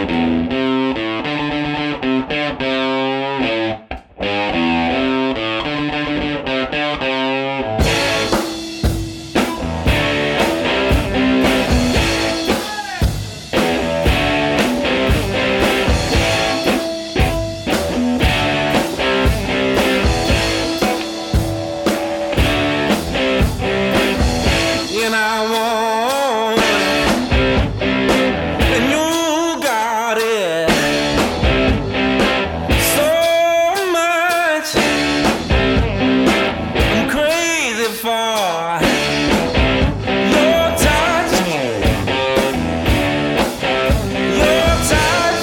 And I want it, and you got it so much. I'm crazy for your touch, your touch,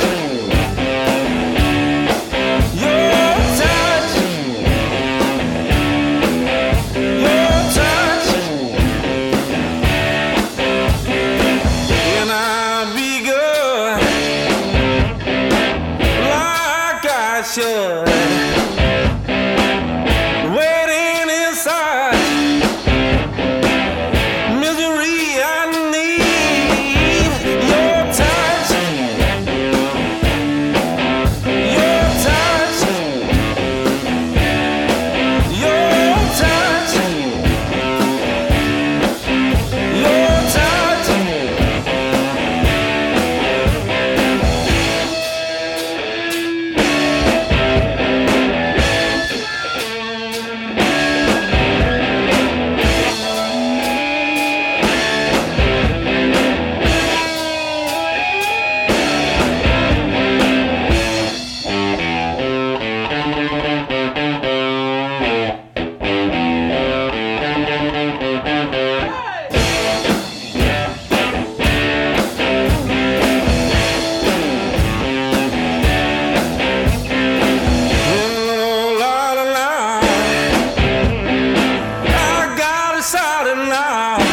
your touch, your touch. And I'll be good like I should, waiting inside misery. I need your touch, your touch, your touch, your touch. I got it started now.